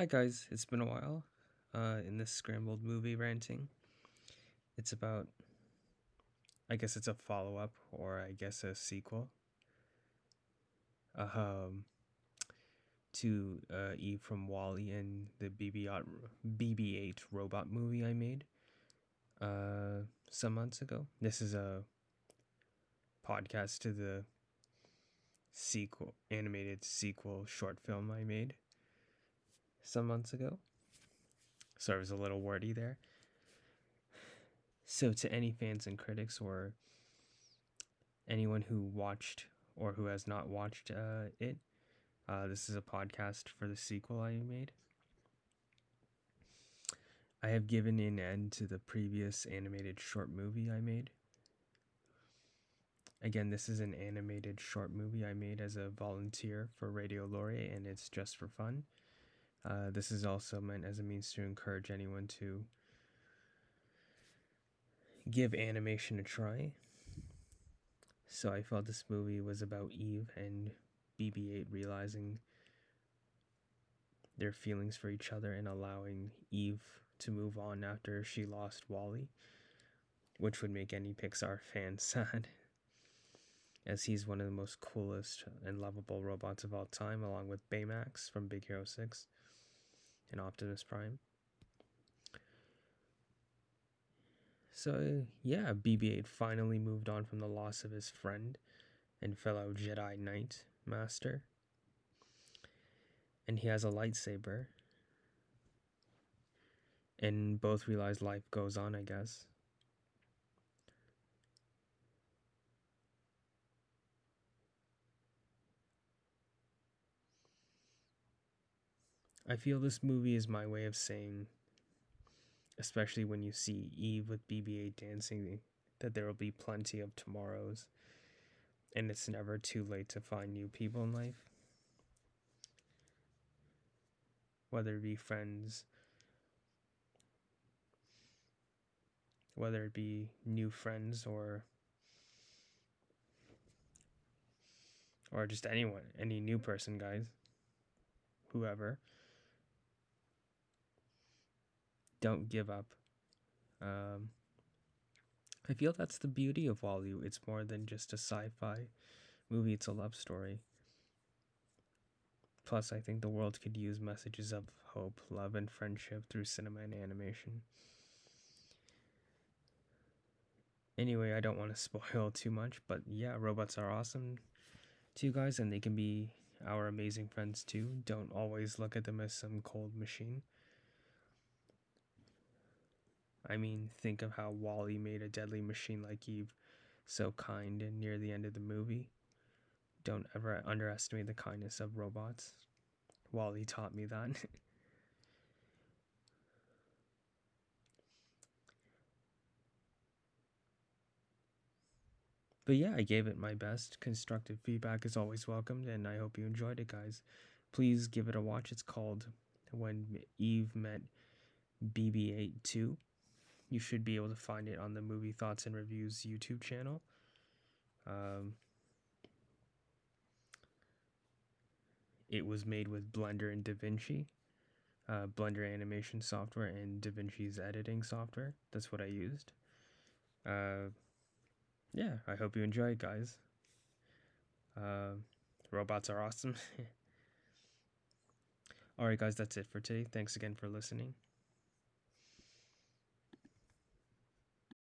Hi guys, it's been a while. In this scrambled movie ranting, it's about, I guess it's a follow up or I guess a sequel um, to Eve from Wall-E and the BB-8 robot movie I made some months ago. This is a podcast to the animated sequel short film I made some months ago. Sorry, it was a little wordy there. So, to any fans and critics or anyone who watched or who has not watched it, this is a podcast for the sequel I made. I have given an end to the previous animated short movie I made. Again, this is an animated short movie I made as a volunteer for Radio Laureate, and it's just for fun. This is also meant as a means to encourage anyone to give animation a try. So I felt this movie was about Eve and BB-8 realizing their feelings for each other and allowing Eve to move on after she lost Wall-E, which would make any Pixar fan sad, as he's one of the most coolest and lovable robots of all time, along with Baymax from Big Hero 6 and Optimus Prime. So yeah, BB-8 finally moved on from the loss of his friend and fellow Jedi Knight Master, and he has a lightsaber, and both realize life goes on, I guess. I feel this movie is my way of saying, especially when you see Eve with BB-8 dancing, that there will be plenty of tomorrows, and it's never too late to find new people in life. Whether it be friends, whether it be new friends or just anyone, any new person, guys, whoever. Don't give up. I feel that's the beauty of Wall-E. It's more than just a sci-fi movie, it's a love story. Plus, I think the world could use messages of hope, love, and friendship through cinema and animation. Anyway, I don't want to spoil too much, but yeah, robots are awesome to you guys, and they can be our amazing friends too. Don't always look at them as some cold machine. I mean, think of how Wall-E made a deadly machine like Eve so kind and near the end of the movie. Don't ever underestimate the kindness of robots. Wall-E taught me that. But yeah, I gave it my best. Constructive feedback is always welcomed, and I hope you enjoyed it, guys. Please give it a watch. It's called When Eve Met BB-8 2. You should be able to find it on the Movie Thoughts and Reviews YouTube channel. It was made with Blender and DaVinci, Blender animation software, and DaVinci's editing software. That's what I used. Yeah, I hope you enjoy it, guys. Robots are awesome. Alright, guys, that's it for today. Thanks again for listening.